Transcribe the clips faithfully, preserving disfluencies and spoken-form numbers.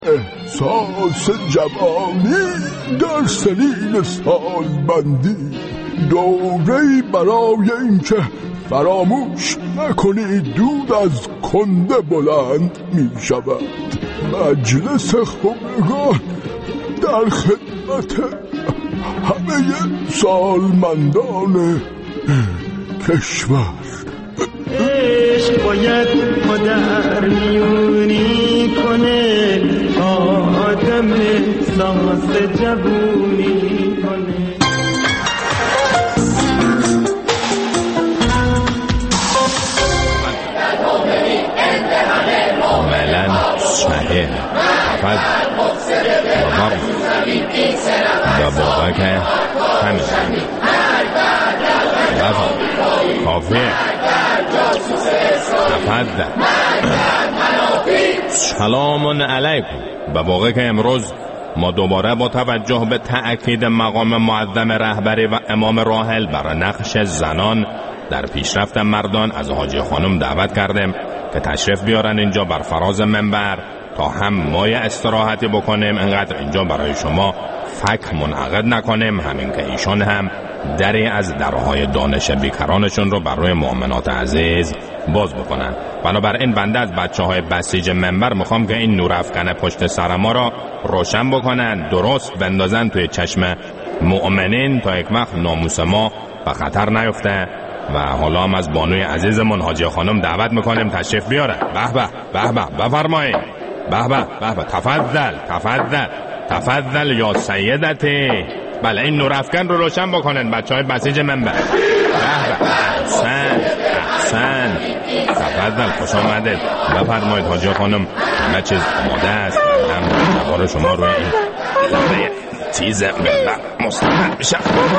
احساس جوانی در سنین سالمندی، دوره‌ای برای اینکه فراموش نکنید دود از کنده بلند می شود. مجلس خبرگان در خدمت همه سالمندان کشور. عشق باید پدر میونی کنه، آدم احساس جوونی کنه. کاملا صحیح. فقط بابا با بابا که همین بابا کافیه. تفضل. سلام علیکم. با واقع که امروز ما دوباره با توجه به تأکید مقام معظم رهبری و امام راحل بر نقش زنان در پیشرفت مردان از حاجی خانم دعوت کردیم که تشریف بیارن اینجا بر فراز منبر تا هم مایه استراحتی بکنیم، انقدر اینجا برای شما فک منعقد نکنیم، همین که ایشان هم دری از درهای دانش بیکرانشون رو برای مؤمنات عزیز باز بکنن. بنابراین بنده از بچه های بسیج منبر میخوام که این نور افکن پشت سر ما را روشن بکنن، درست بندازن توی چشم مؤمنین تا یک وقت ناموس ما به خطر نیفته. و حالا هم از بانوی عزیزمون حاجی خانم دعوت میکنیم تشریف بیاره. به به به به بفرمایید. به به به به تفضل تفضل تفضل یا سیدتی. بله این نور افکن رو روشن بکنن بچه های بسیج منبر. به به احسن احسن تفضل خوش آمدید. بفرمایید حاجی خانم، همه چیز آماده است. هم دوباره شما روی این چیز منبر مستقر میشه.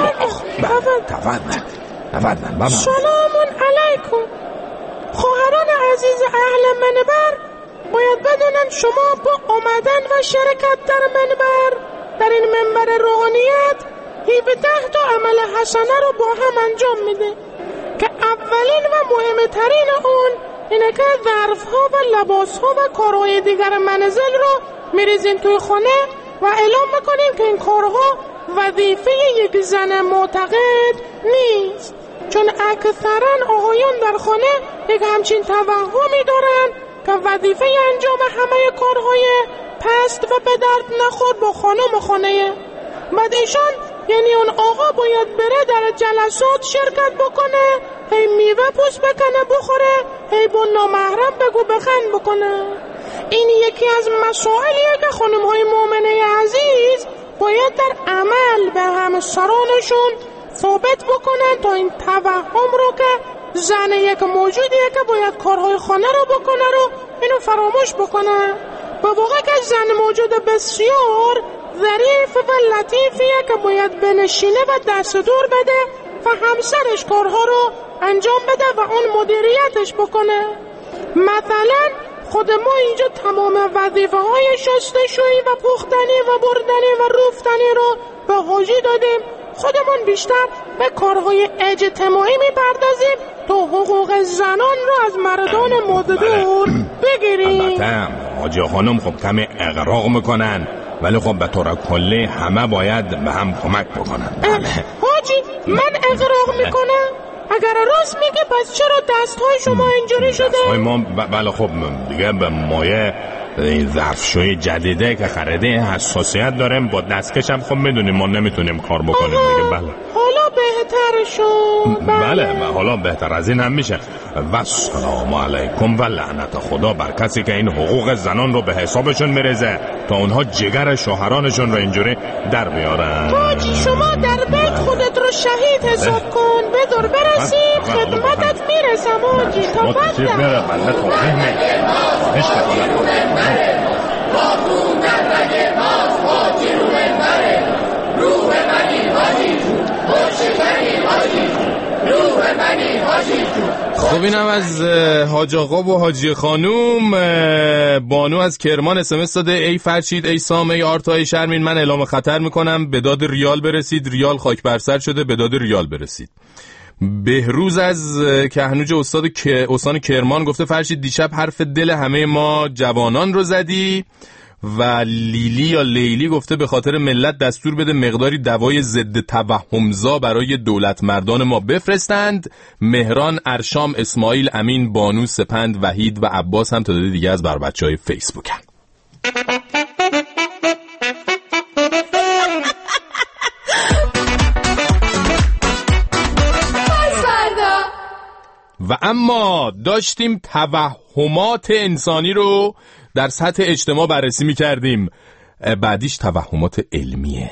تفضل تفضل. سلام علیکم. خواهران عزیز اهل منبر باید بدونن شما با آمدن و شرکت در منبر، در این منبر روحانیت، هفده تا عمل حسنه رو با هم انجام میده که اولین و مهمترین اون اینه که ظرف ها و لباس ها و کارهای دیگر منزل رو میریزین توی خونه و اعلام میکنین که این کارها وظیفه یک زن معتقد نیست، چون اکثرا آقایان در خانه یک همچین توهمی دارن که وظیفه انجام همه کارهای پست و به درد نخور با خانم خانه. بعد ایشان یعنی اون آقا باید بره در جلسات شرکت بکنه، هی میوه پوست بکنه بخوره، هی با نامحرم بگو بخند بکنه. این یکی از مسائلیه که خانم های مؤمنه عزیز باید در عمل به همسرانشون ثابت بکنن تا این توهم رو که زن یک موجودیه که باید کارهای خانه رو بکنه رو اینو فراموش بکنه. به واقع که زن موجود بسیار ظریف و لطیفیه که باید بنشینه و دست دور بده و همسرش کارها رو انجام بده و اون مدیریتش بکنه. مثلا خود ما اینجا تمام وظیفه های شستشویی و پختنی و بردنی و روفتنی رو به حاجی دادیم، خودمون بیشتر به کارهای اجتماعی میپردازیم تا حقوق زنان رو از مردان مددور بگیریم. البته حاجی خانم خب کمی اغراق میکنن، ولی خب به طور کلی همه باید به هم کمک بکنن. بله حاجی من اغراق میکنم؟ اگر راست میگه پس چرا دستهای شما اینجوری شده؟ دستهای ما ب... بله خب دیگه به مایه این ظرفشوی جدیده که خریده حساسیت داریم، با دستکش هم خب میدونیم ما نمیتونیم کار بکنیم دیگه. بله حالا بهتر شد. بله, بله حالا بهتر از این هم میشه. و سلام علیکم و لعنت خدا بر کسی که این حقوق زنان رو به حسابشون میریزه تا اونها جگر شوهرانشون رو اینجوری در بیارن. حاجی شما در بیت خودت رو شهید حساب کن، بدور برسید خدمتت میرسم حاجی. تا بعد چیز میره بنده توضیح میگه عشق کنم باقون در رگه باز حاجی رو منبره، روح منی حاجی جون، خوشکنی حاجی جون، روح منی حاجی جون. خب اینم از حاج آقا و حاجی خانوم. بانو از کرمان اسمس داده ای فرشید ای سام ای آرتا ای شرمین، من اعلام خطر میکنم به داد ریال برسید، ریال خاک بر سر شده، به داد ریال برسید. بهروز از کهنوج استاد استان کرمان گفته فرشید دیشب حرف دل همه ما جوانان رو زدی و لیلی یا لیلی گفته به خاطر ملت دستور بده مقداری دوای ضد توهمزا برای دولت مردان ما بفرستند. مهران، ارشام، اسماعیل، امین، بانو، سپند، وحید و عباس هم تعدادی دیگه از بر بچهای فیسبوک هم. و اما داشتیم توهمات انسانی رو در سطح اجتماع بررسی می کردیم. بعدیش توهمات علمیه.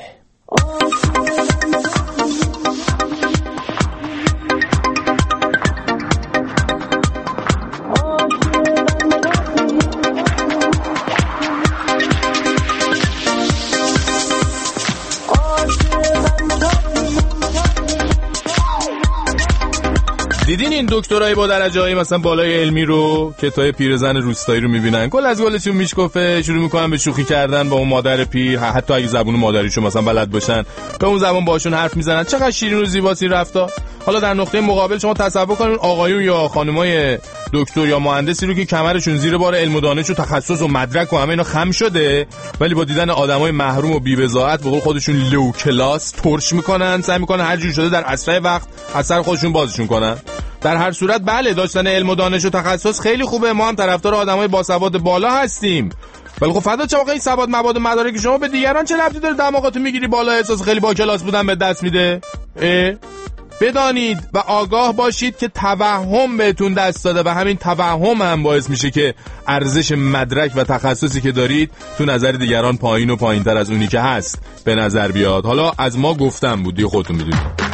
دیدین این دکترای با درجه‌های مثلا بالای علمی رو که تای پیرزن روستایی رو میبینن کل از گلشون میشکفه، شروع میکنن به شوخی کردن با اون مادر پیر، حتی اگه زبون مادریشو مثلا بلد باشن به اون زبون باشون حرف میزنن. چقدر شیرین و زیباست این رفتار. حالا در نقطه مقابل شما تصور کنید آقایون یا خانمای دکتر یا مهندسی رو که کمرشون زیر بار علم و دانش و تخصص و مدرک و همه اینا خم شده، ولی با دیدن آدمای محروم و بی‌بضاعت به قول خودشون لو کلاس ترش میکنن، سعی میکنن هر جوری شده در اسرع وقت از سر خودشون بازشون کنن. در هر صورت بله، داشتن علم و دانش و تخصص خیلی خوبه، ما هم طرفدار آدمای باسواد بالا هستیم، ولی خب فدا چه واقعا این سواد مواد مدارکی شما به دیگران چه ربطی داره؟ دماغاتو میگیری بالا، احساس خیلی با کلاس بودن به دست میده. بدانید و آگاه باشید که توهم بهتون دست داده و همین توهم هم باعث میشه که ارزش مدرک و تخصصی که دارید تو نظر دیگران پایین و پایینتر از اونی که هست به نظر بیاد. حالا از ما گفتم بودی، خودتون میدونید.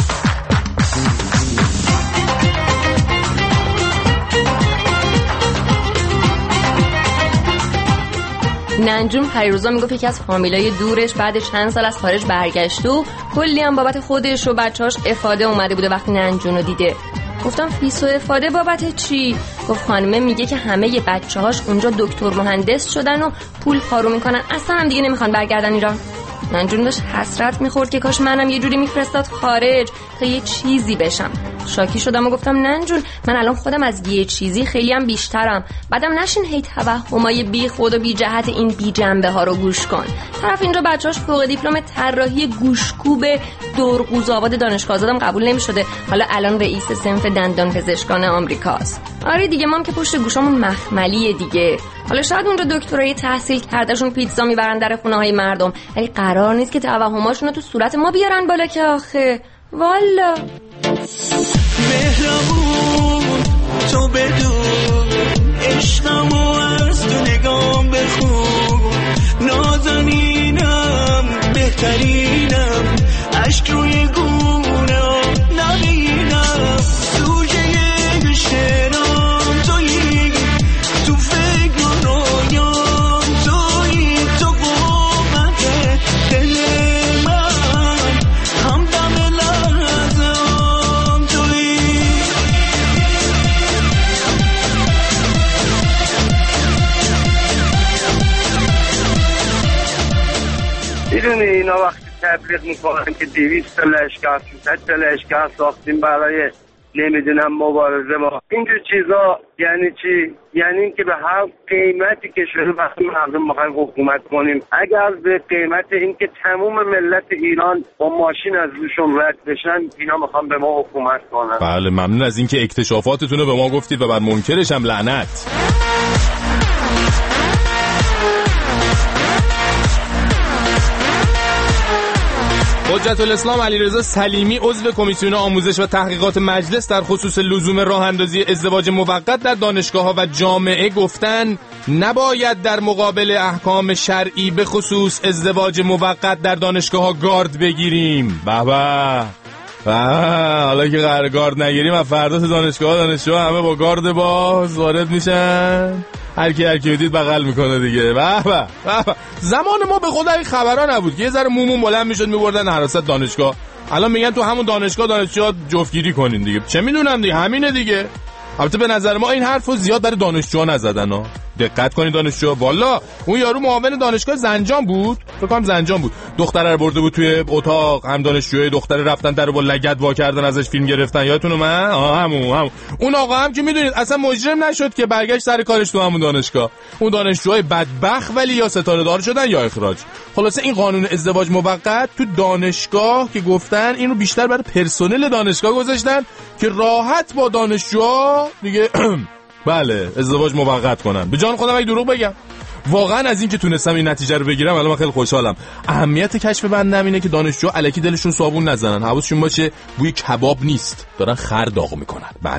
ننجون پریروزا میگفت یکی از فامیلای دورش بعد چند سال از خارج برگشت و کلی هم بابت خودش و بچه‌هاش افاده اومده بوده. وقتی ننجون رو دیده گفتم فیس و افاده بابت چی؟ گفت خانمه میگه که همه بچه‌هاش اونجا دکتر مهندس شدن و پول پارو میکنن، اصلا هم دیگه نمیخوان برگردن ایران. ننجون داشت حسرت میخورد که کاش منم یه جوری میفرستاد خارج تا یه چیزی بشم. شاکی شدم و گفتم ننجون من الان خودم از یه چیزی خیلی هم بیشترم، بعدم نشین هی توهمای بی خود و بی جهت این بی جنبه ها رو گوش کن. طرف اینجا بچه‌اش فوق دیپلم طراحی گوشکوب دورقوزآباد دانشگاه آزادم قبول نمی‌شده، حالا الان رئیس صنف دندان پزشکان آمریکاست. آره دیگه، ما هم که پشت گوشامون مخملیه دیگه. حالا شاید اونجا دکترای تحصیل کردهشون پیتزا میبرن در خونه‌های مردم، ولی قرار نیست که توهماشون رو تو صورت ما بیارن بالا که آخه والا. مهربون تو بدون عشقمو از تو نگام بخون، نازنینم بهترینم، عشق روی گونه نبینم، سوژه شعرام تویی، تو فکر و رویام تویی، تو قوت دل من، همدم لحظم تویی. میدونی اینا وقتی تبلیغ میکنن که دویست تا لشکر سیصد تا لشکر ساختیم برای نمیدونم مبارزه ما، اینجور چیزا یعنی چی؟ یعنی این که به هر قیمتی که شده وقتی مردم میخوایم حکومت کنیم، اگر به قیمت این که تموم ملت ایران با ماشین از روشون رد بشن، اینا میخوان به ما حکومت کنن. بله، ممنون از اینکه اکتشافاتتون رو به ما گفتید و بر منکرش هم لعنت. حجت الاسلام علیرضا سلیمی عضو کمیسیون آموزش و تحقیقات مجلس در خصوص لزوم راه اندازی ازدواج موقت در دانشگاه‌ها و جامعه گفتن نباید در مقابل احکام شرعی به خصوص ازدواج موقت در دانشگاه‌ها گارد بگیریم. به به به، حالا که قرار گارد نگیریم از فردا تو دانشگاه دانشجو همه با گارد باز وارد میشن، هر کی هر کی دید بغل میکنه دیگه. به به به، زمان ما به خدا این خبرا نبود که یه ذره مومون بلند میشد میبردن حراست دانشگاه. الان میگن تو همون دانشگاه دانشجوها جفتگیری کنین دیگه. چه میدونم دیگه، همینه دیگه. البته به نظر ما این حرفو زیاد برای دانشجوها نزدن ها. دقت کنید دانشجو، والا اون یارو معاون دانشگاه زنجان بود، فکر کنم زنجان بود، دختره رو برده بود توی اتاق، هم دانشجوی دختره رفتن در با لگد وا کردن ازش فیلم گرفتن، یادتونه من؟ آها همون همون اون آقا هم که میدونید اصلا مجرم نشد که برگشت سر کارش تو همون دانشگاه. اون دانشجوهای بدبخت ولی یا ستاره دار شدن یا اخراج. خلاصه این قانون ازدواج موقت تو دانشگاه که گفتن اینو بیشتر برای پرسنل دانشگاه گذاشتن که راحت با دانشجوها دیگه بله ازدواج موقت کنن. به جان خودم اگه دروغ بگم واقعا از این که تونستم این نتیجه رو بگیرم الان من خیلی خوشحالم. اهمیت کشف بندم اینه که دانشجوها الکی دلشون صابون نزنن، حواسشون باشه بوی کباب نیست، دارن خر داغ میکنن. بله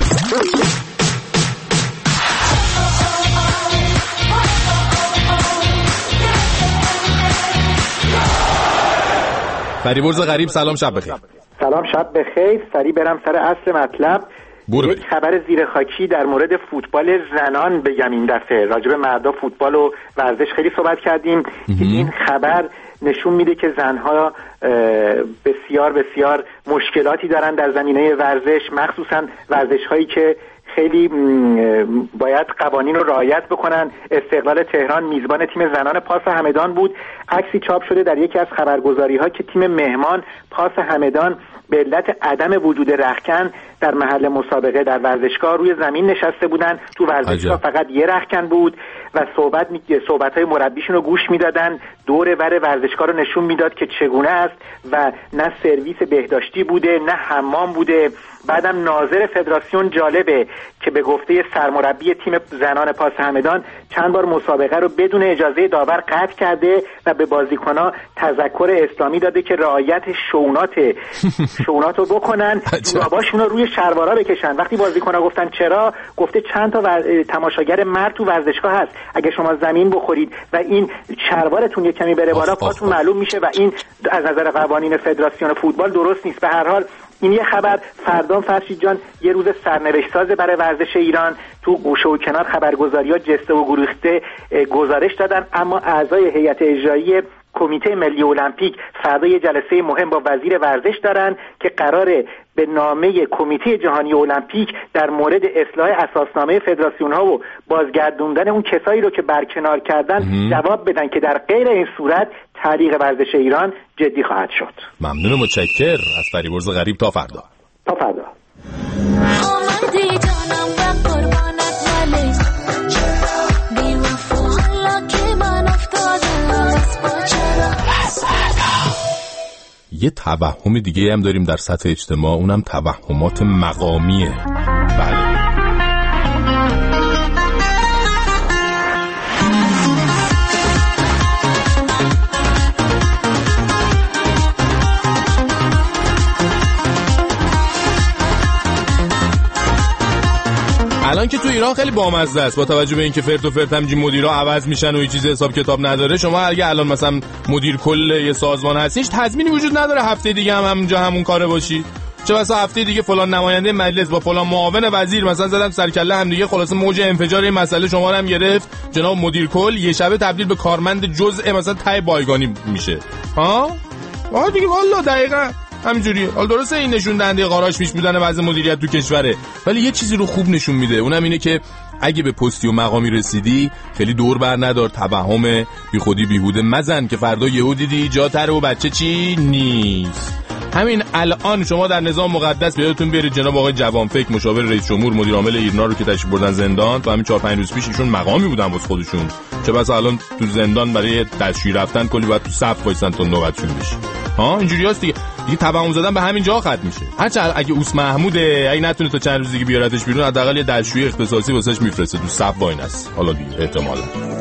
فریبرز غریب سلام شب بخیر. سلام شب بخیر. سریع برم سر اصل مطلب. یک خبر زیر خاکی در مورد فوتبال زنان بگم. این دفعه راجع به مردا فوتبال و ورزش خیلی صحبت کردیم که این خبر نشون میده که زنها بسیار بسیار مشکلاتی دارن در زمینه ورزش، مخصوصا ورزش هایی که خیلی باید قوانین رو رعایت بکنن. استقلال تهران میزبان تیم زنان پاس همدان بود. عکسی چاپ شده در یکی از خبرگزاری ها که تیم مهمان پاس همدان به علت عدم وجود رختکن در محل مسابقه در ورزشگاه روی زمین نشسته بودن. تو ورزشگاه فقط یه رختکن بود و صحبت می... صحبت‌های مربیشون رو گوش میدادن. دور و بر ورزشگاه رو نشون میداد که چگونه است و نه سرویس بهداشتی بوده نه حمام بوده. بعدم ناظر فدراسیون جالبه که به گفته سرمربی تیم زنان پاس همدان چند بار مسابقه رو بدون اجازه داور قطع کرده و به بازیکن‌ها تذکر اسلامی داده که رعایت شونات شونات رو بکنن، جوراباشون رو روی شلوارا بکشن. وقتی بازیکن‌ها گفتن چرا، گفته چند تا تماشاگر مرد تو ورزشگاه هست، اگه شما زمین بخورید و این شلوارتون یه کمی بره بالا پاتون معلوم میشه و این از نظر قوانین فدراسیون فوتبال درست نیست. به هر حال این یه خبر. فردان فرشید جان یه روز سرنوشت سازه برای ورزش ایران. تو گوشه و کنار خبرگزاری‌ها جسته و گریخته گزارش دادن، اما اعضای هیئت اجرایی کمیته ملی المپیک فردا یه جلسه مهم با وزیر ورزش دارن که قراره به نامه کمیته جهانی المپیک در مورد اصلاح اساسنامه فدراسیون‌ها و بازگردوندن اون کسایی رو که برکنار کردن جواب بدن که در غیر این صورت تعلیق ورزش ایران جدی خواهد شد. ممنون، متشکر از فریبرز غریب. تا فردا. تا فردا. یه توهم دیگه هم داریم در سطح اجتماع، اونم توهمات مقامیه. بله الان که تو ایران خیلی بامزه است با توجه به اینکه فرد و فرد همینجوری مدیرا عوض میشن و هیچ چیز حساب کتاب نداره. شما اگه الان مثلا مدیر کل یه سازمان هستیش تضمینی وجود نداره هفته دیگه هم همونجا همون کاره باشی. چه بسا هفته دیگه فلان نماینده مجلس با فلان معاون وزیر مثلا زدن سر کله هم دیگه، خلاص موج انفجار این مسئله شما رو هم گرفت. جناب مدیر کل یه شبه تبدیل به کارمند جزء مثلا ته بایگانی میشه. ها آها دیگه والله دقیقاً همینجوریه. حالا درسته این نشون دهنده قاراش پیش بودن وضع مدیریت تو کشوره، ولی یه چیزی رو خوب نشون میده، اونم اینه که اگه به پستی و مقامی رسیدی خیلی دور بر ندار، توهم بی خودی بیهوده مزن که فردا یهو دیدی جا تره و بچه چی نیست. همین الان شما در نظام مقدس بیادتون برید جناب آقای جوانفکر مشاور رئیس جمهور مدیر عامل ایرنا رو که تشریف بردن زندان، تو همین چهار پنج روز پیش ایشون مقامی بودن واسه خودشون، چه بسا الان تو زندان برای دستشویی رفتن کلی باید تو صف وایسن تا نوبتشون بشه. ها اینجوریاست دیگه. دیگه توهم زدن به همین جا ختم میشه. هرچند اگه اوس محموده اگه نتونه تا چند روز دیگه بیارتش بیرون حداقل یه دستشویی اختصاصی واسش میفرسته تو صف وایناست. حالا دیگه احتمالاً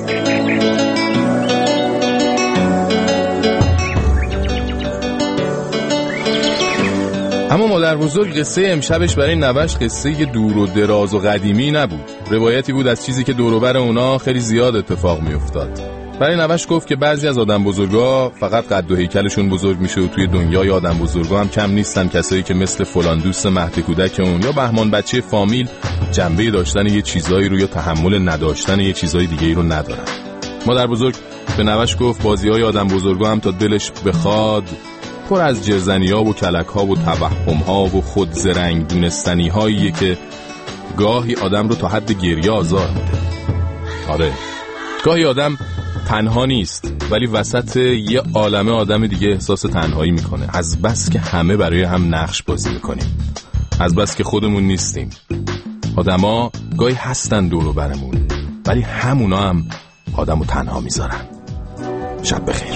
اما مادر بزرگ قصه امشبش برای نوش قصه دور و دراز و قدیمی نبود. روایتی بود از چیزی که دور و بر اونا خیلی زیاد اتفاق می افتاد. برای نوش گفت که بعضی از آدم بزرگا فقط قد و هیکلشون بزرگ میشه و توی دنیای آدم بزرگا هم کم نیستن کسایی که مثل فلان دوست مهد کودک اون یا بهمان بچه فامیل جنبه داشتن یه چیزایی رو یا تحمل نداشتن یه چیزای دیگه‌ای رو ندارن. مادر بزرگ به نوش گفت بازی‌های آدم بزرگا هم تا دلش بخواد پر از جرزنی‌ها و کلک‌ها و توهم‌ها و خود زرنگ دونستنی‌هاییه که گاهی آدم رو تا حد گریه آزار میده. آره، گاهی آدم تنها نیست ولی وسط یه عالمه آدم دیگه احساس تنهایی میکنه، از بس که همه برای هم نقش بازی میکنیم، از بس که خودمون نیستیم. آدما گاهی هستن دور و برمون ولی همونا هم آدمو تنها میذارن. شب بخیر.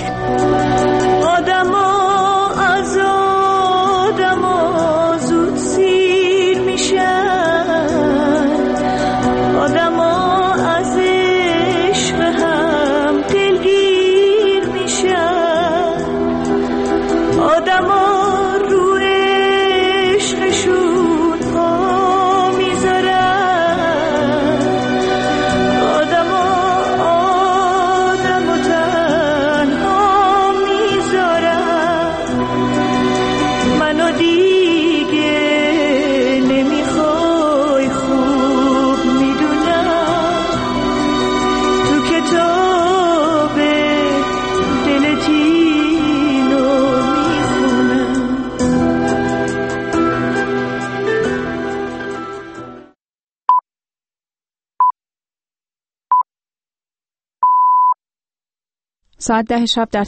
آدما از آدما زود سیر میشن، آدما از عشق هم دلگیر میشن، آدما رو عشقشون پا میذارن، آدما آدمو تنها میذارن. منو دیگه نمیخوای خوب میدونم، تو کتاب دلت اینو میخونم. ساعت ده شب در